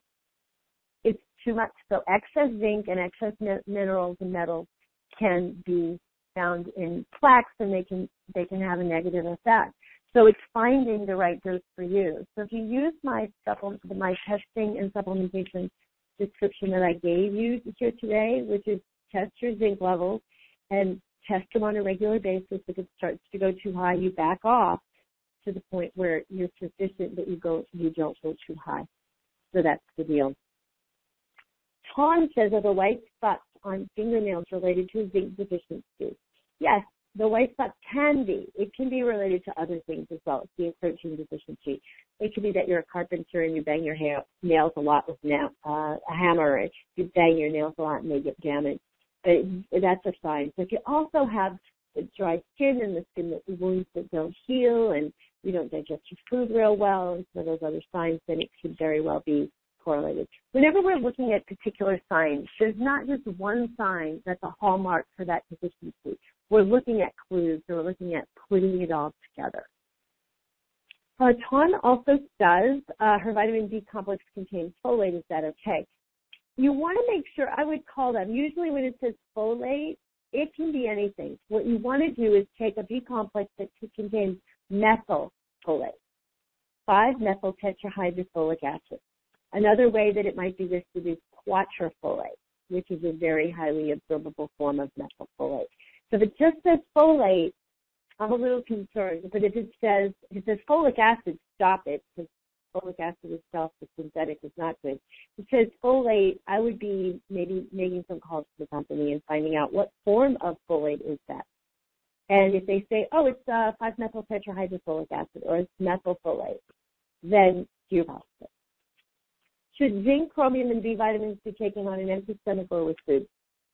It's too much. So excess zinc and excess mi- minerals and metals can be found in plaques, and they can they can have a negative effect. So it's finding the right dose for you. So if you use my supplement, my testing and supplementation description that I gave you here today, which is test your zinc levels and test them on a regular basis. If it starts to go too high, you back off to the point where you're sufficient that you go you don't go too high. So that's the deal. Tom says, are the white spots on fingernails related to zinc deficiency? Yes, the white spots can be. It can be related to other things as well, being protein deficiency. It could be that you're a carpenter and you bang your ha- nails a lot with na- uh, a hammer, and you bang your nails a lot and they get damaged. But it, that's a sign. So if you also have the dry skin and the skin that wounds that don't heal, and you don't digest your food real well, and some of those other signs, then it could very well be correlated. Whenever we're looking at particular signs, there's not just one sign that's a hallmark for that deficiency. We're looking at clues, so we're looking at putting it all together. Uh, Tawn also says uh, her vitamin D complex contains folate. Is that okay? You want to make sure, I would call them, usually when it says folate, it can be anything. What you want to do is take a B complex that contains methylfolate, five methyl tetrahydrofolic acid. Another way that it might be listed is quatrefolate, which is a very highly absorbable form of methylfolate. So if it just says folate, I'm a little concerned. But if it says if it says folic acid, stop it, because folic acid itself, the synthetic, is not good. If it says folate, I would be maybe making some calls to the company and finding out what form of folate is that. And if they say, oh, it's uh, five methyl tetrahydrofolic acid or it's methylfolate, then you're positive. Should zinc, chromium, and B vitamins be taken on an empty stomach or with food?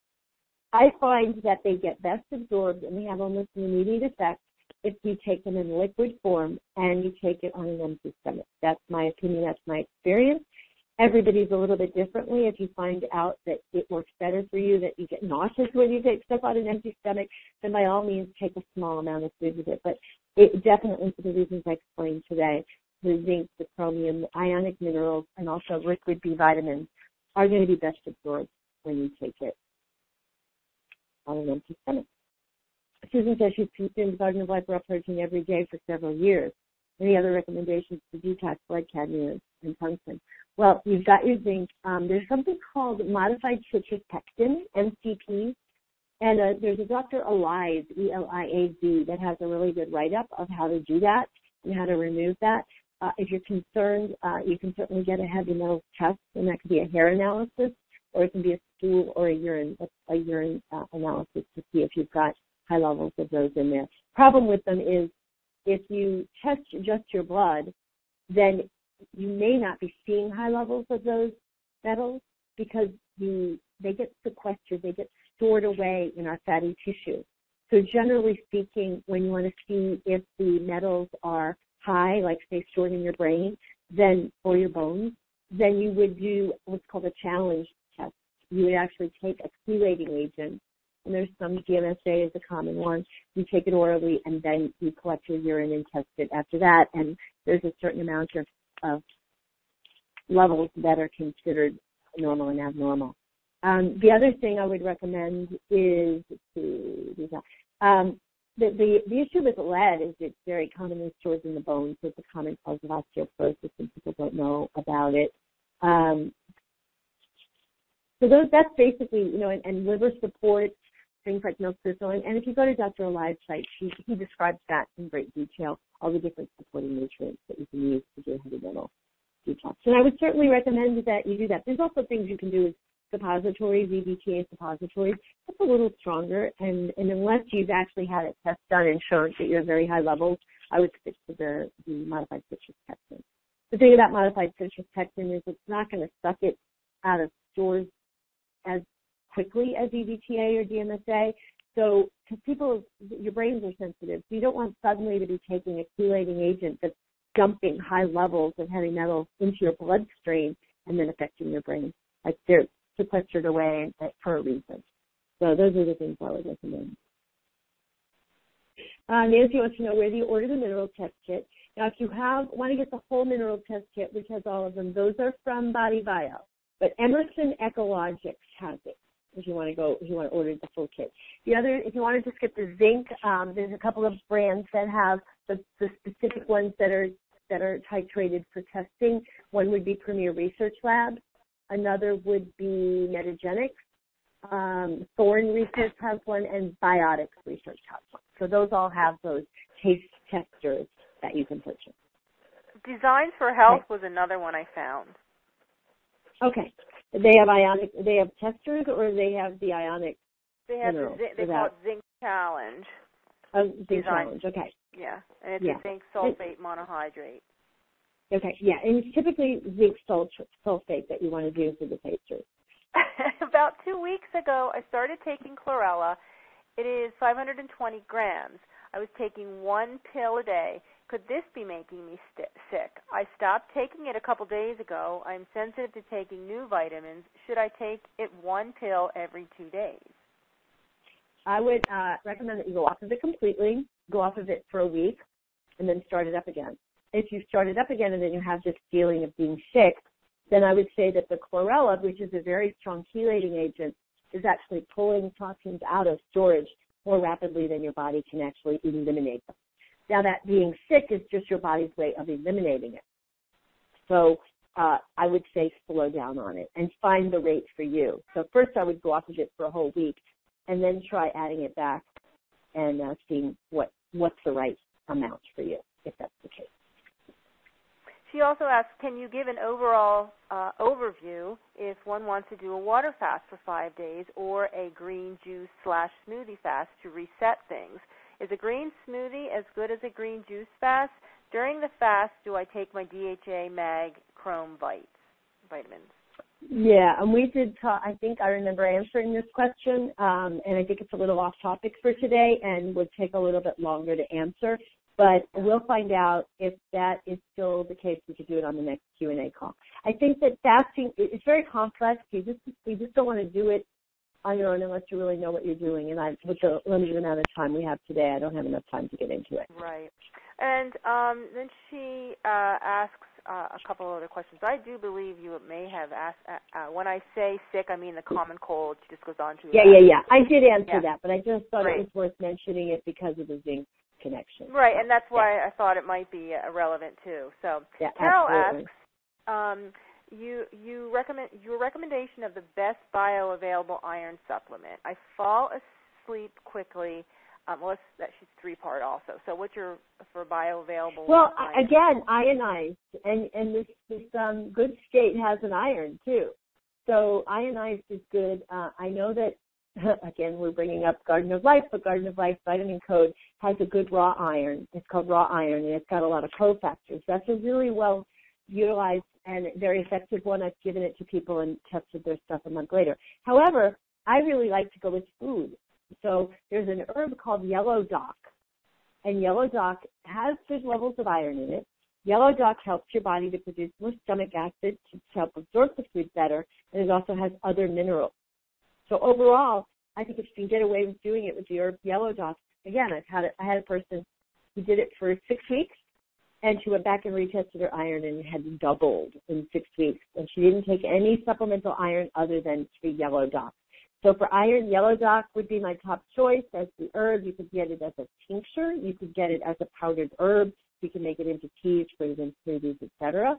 I find that they get best absorbed and they have almost an immediate effect if you take them in liquid form and you take it on an empty stomach. That's my opinion. That's my experience. Everybody's a little bit differently. If you find out that it works better for you, that you get nauseous when you take stuff on an empty stomach, then by all means take a small amount of food with it. But it definitely, for the reasons I explained today, the zinc, the chromium, the ionic minerals, and also liquid B vitamins are going to be best absorbed when you take it on an empty stomach. Susan says she's consumed Garden of Life raw protein every day for several years. Any other recommendations to detox blood cadmium and tungsten? Well, you've got your zinc. Um, there's something called modified citrus pectin, M C P, and uh, there's a Doctor Eliaz, E L I A Z, that has a really good write-up of how to do that and how to remove that. Uh, if you're concerned, uh, you can certainly get a heavy metals test, and that could be a hair analysis, or it can be a stool or a urine, a urine uh, analysis to see if you've got high levels of those in there. Problem with them is if you test just your blood, then you may not be seeing high levels of those metals because the, they get sequestered, they get stored away in our fatty tissue. So generally speaking, when you want to see if the metals are high, like say stored in your brain, then or your bones, then you would do what's called a challenge test. You would actually take a chelating agent, and there's some D M S A is a common one. You take it orally, and then you collect your urine and test it after that. And there's a certain amount of, of levels that are considered normal and abnormal. Um, the other thing I would recommend is to do that. Um, The, the, the issue with lead is it's very commonly stored in the bones. It's a common cause of osteoporosis, and people don't know about it. Um, so those, that's basically, you know, and, and liver support, things like milk thistle. And, and if you go to Doctor Eliaz's site, he, he describes that in great detail, all the different supporting nutrients that you can use to do heavy metal detox. And I would certainly recommend that you do that. There's also things you can do with suppositories, E D T A suppositories. That's a little stronger, and, and unless you've actually had a test done and shown that you're very high levels, I would stick to the, the modified citrus pectin. The thing about modified citrus pectin is it's not going to suck it out of stores as quickly as E D T A or D M S A. So, because people, your brains are sensitive, so you don't want suddenly to be taking a chelating agent that's dumping high levels of heavy metals into your bloodstream and then affecting your brain. Like they're sequestered away for a reason. So those are the things I would recommend. Uh, Nancy wants to know where do you order the mineral test kit. Now, if you have want to get the whole mineral test kit, which has all of them, those are from Body Bio. But Emerson Ecologics has it. If you want to go, if you want to order the full kit. The other, if you want to just get the zinc, um, there's a couple of brands that have the, the specific ones that are that are titrated for testing. One would be Premier Research Lab. Another would be Metagenics. Um, Thorne Research has one, and Biotics Research has one. So those all have those taste testers that you can purchase. Designs for Health was another one I found. Okay. They have ionic. They have testers, or they have the ionic. They have the, they call it Zinc Challenge. Oh, Zinc Design. Challenge. Okay. Yeah, and it's yeah. a zinc sulfate monohydrate. Okay. Yeah, and it's typically zinc sulfate that you want to do for the tasters. About two weeks ago, I started taking chlorella. It is five hundred twenty grams. I was taking one pill a day. Could this be making me st- sick? I stopped taking it a couple days ago. I'm sensitive to taking new vitamins. Should I take it one pill every two days? I would uh, recommend that you go off of it completely, go off of it for a week, and then start it up again. If you start it up again and then you have this feeling of being sick, then I would say that the chlorella, which is a very strong chelating agent, is actually pulling toxins out of storage more rapidly than your body can actually eliminate them. Now, that being sick is just your body's way of eliminating it. So uh, I would say slow down on it and find the rate for you. So first I would go off of it for a whole week and then try adding it back and uh, seeing what what's the right amount for you, if that's the case. She also asks, can you give an overall uh, overview if one wants to do a water fast for five days or a green juice slash smoothie fast to reset things? Is a green smoothie as good as a green juice fast? During the fast, do I take my D H A, mag, chrome vites, vitamins? Yeah, and we did talk, I think I remember answering this question, um, and I think it's a little off topic for today and would take a little bit longer to answer. But we'll find out if that is still the case. We could do it on the next Q and A call. I think that fasting, it's very complex. You just, you just don't want to do it on your own unless you really know what you're doing. And I, with the limited amount of time we have today, I don't have enough time to get into it. Right. And um, then she uh, asks uh, a couple of other questions. I do believe you may have asked, uh, uh, when I say sick, I mean the common cold. She just goes on to Yeah, yeah, yeah. I did answer yeah. that, but I just thought Great. it was worth mentioning it because of the zinc connection. Right, and that's why yeah. I thought it might be uh, relevant too. So yeah, Carol absolutely. asks, um, you you recommend your recommendation of the best bioavailable iron supplement. I fall asleep quickly. Um, well, that she's three part also. So what's your for bioavailable? Well, iron? again, ionized, and and this this um, good state has an iron too. So ionized is good. Uh, I know that. Again, we're bringing up Garden of Life, but Garden of Life Vitamin Code has a good raw iron. It's called raw iron, and it's got a lot of cofactors. That's a really well utilized and very effective one. I've given it to people and tested their stuff a month later. However, I really like to go with food. So there's an herb called yellow dock, and yellow dock has good levels of iron in it. Yellow dock helps your body to produce more stomach acid to help absorb the food better, and it also has other minerals. So overall, I think if you can get away with doing it with the herb yellow dock, again, I've had it, I had a person who did it for six weeks, and she went back and retested her iron and it had doubled in six weeks. And she didn't take any supplemental iron other than three yellow dock. So for iron, yellow dock would be my top choice as the herb. You could get it as a tincture. You could get it as a powdered herb. You can make it into teas, put it in smoothies, et cetera.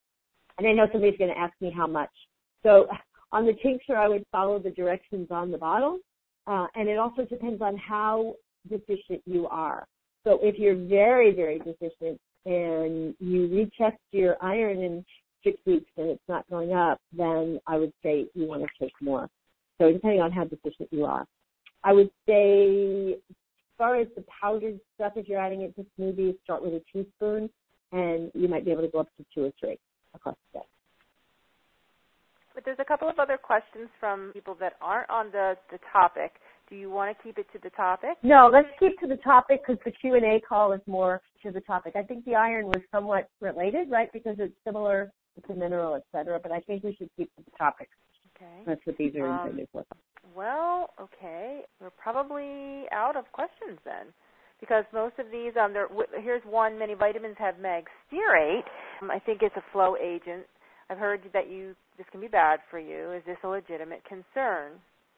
And I know somebody's going to ask me how much. So on the tincture, I would follow the directions on the bottle, uh, and it also depends on how deficient you are. So if you're very, very deficient and you retest your iron in six weeks and it's not going up, then I would say you want to take more. So depending on how deficient you are. I would say as far as the powdered stuff, if you're adding it to smoothies, start with a teaspoon, and you might be able to go up to two or three across the day. But there's a couple of other questions from people that aren't on the, the topic. Do you want to keep it to the topic? No, let's keep to the topic because the Q and A call is more to the topic. I think the iron was somewhat related, right, because it's similar, it's a mineral, et cetera, but I think we should keep to the topic. Okay. That's what these are um, intended for. Well, okay. We're probably out of questions then because most of these, um, here's one, many vitamins have magstearate. Um, I think it's a flow agent. I've heard that you this can be bad for you. Is this a legitimate concern?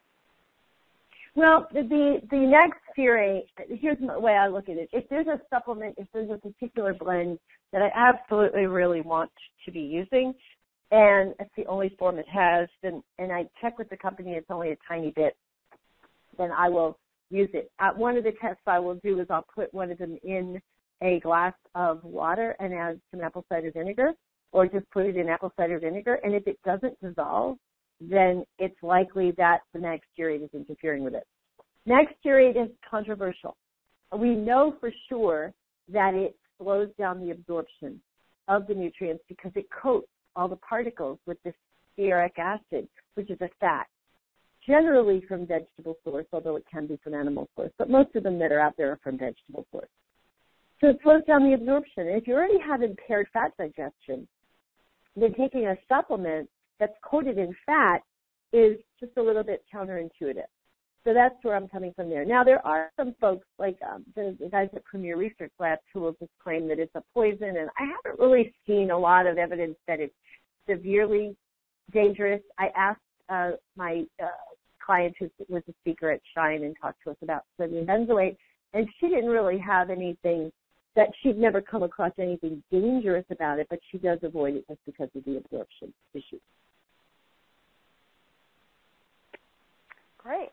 Well, the the, the magstearate, here's the way I look at it. If there's a supplement, if there's a particular blend that I absolutely really want to be using, and it's the only form it has, then and I check with the company, it's only a tiny bit, then I will use it. Uh, one of the tests I will do is I'll put one of them in a glass of water and add some apple cider vinegar, or just put it in apple cider vinegar, and if it doesn't dissolve, then it's likely that the magstearate is interfering with it. Magstearate is controversial. We know for sure that it slows down the absorption of the nutrients because it coats all the particles with this stearic acid, which is a fat, generally from vegetable source, although it can be from animal source, but most of them that are out there are from vegetable source. So it slows down the absorption. And if you already have impaired fat digestion, then taking a supplement that's coated in fat is just a little bit counterintuitive. So that's where I'm coming from there. Now, there are some folks, like um, the, the guys at Premier Research Labs, who will just claim that it's a poison, and I haven't really seen a lot of evidence that it's severely dangerous. I asked uh, my uh, client who was a speaker at Shine and talked to us about sodium benzoate, and she didn't really have anything that she'd never come across anything dangerous about it, but she does avoid it just because of the absorption issue. Great.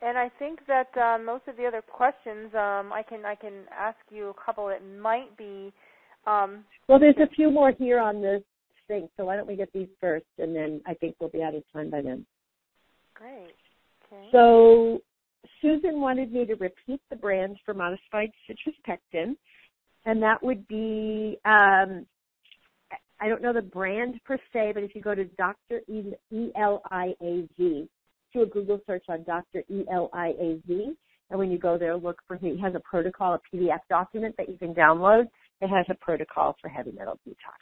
And I think that uh, most of the other questions, um, I can I can ask you a couple that might be. Um, well, there's a few more here on this thing, so why don't we get these first, and then I think we'll be out of time by then. Great. Okay. So Susan wanted me to repeat the brand for modified citrus pectin, and that would be, um, I don't know the brand per se, but if you go to Doctor E L I A Z, do a Google search on Doctor E L I A Z, and when you go there, look for, he has a protocol, a P D F document that you can download. It has a protocol for heavy metal detox.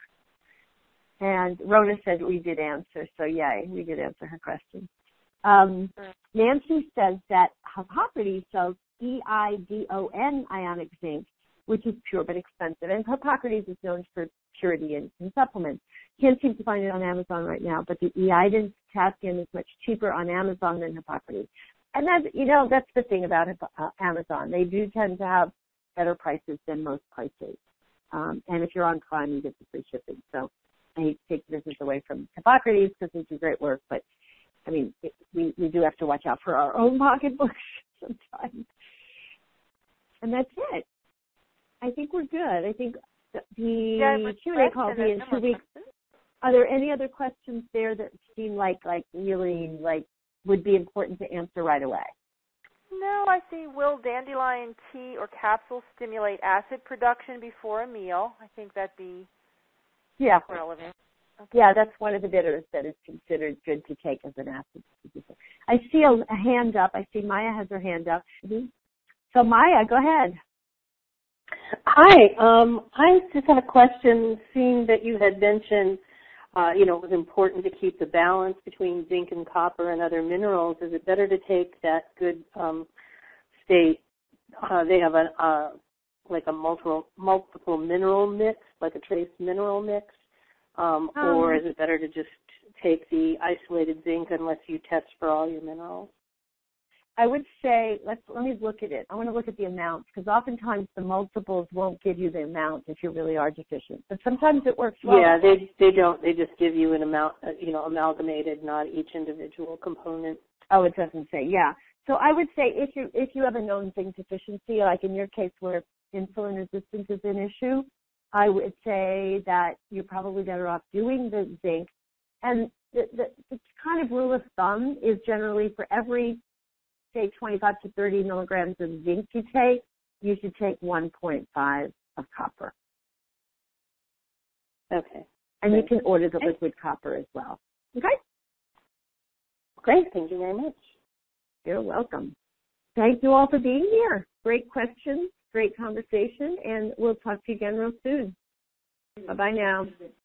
And Rona said we did answer, so yay, we did answer her question. Um, Nancy says that Hippocrates sells E I D O N ionic zinc, which is pure but expensive. And Hippocrates is known for purity in, in supplements. Can't seem to find it on Amazon right now, but the E-Idin potassium is much cheaper on Amazon than Hippocrates. And that's, you know, that's the thing about uh, Amazon. They do tend to have better prices than most places. Um, and if you're on Prime, you get the free shipping. So I hate to take business away from Hippocrates because they do great work, but I mean, it, we, we do have to watch out for our own pocketbooks sometimes. And that's it. I think we're good. I think the, the yeah, Q and A call will be in two weeks. Are there any other questions there that seem like, like really, like, would be important to answer right away? No, I see. Will dandelion tea or capsules stimulate acid production before a meal? I think that'd be yeah. relevant. Okay. Yeah, that's one of the bitters that is considered good to take as an acid. I see a, a hand up. I see Maya has her hand up. Mm-hmm. So Maya, go ahead. Hi. Um, I just had a question, seeing that you had mentioned, uh, you know, it was important to keep the balance between zinc and copper and other minerals. Is it better to take that good um, state? Uh, they have a uh, like a multiple multiple mineral mix, like a trace mineral mix, um, um, or is it better to just take the isolated zinc unless you test for all your minerals? I would say, let's, let me look at it. I want to look at the amounts because oftentimes the multiples won't give you the amount if you really are deficient. But sometimes it works well. Yeah, they they don't. They just give you an amount, uh, you know, amalgamated, not each individual component. Oh, it doesn't say. Yeah. So I would say if you if you have a known zinc deficiency, like in your case where insulin resistance is an issue, I would say that you're probably better off doing the zinc. And the, the, the kind of rule of thumb is generally for every say twenty-five to thirty milligrams of zinc you take, you should take one point five of copper. Okay. And you can order the liquid copper as well. Okay? Great. Thank you very much. You're welcome. Thank you all for being here. Great questions, great conversation, and we'll talk to you again real soon. Bye-bye now.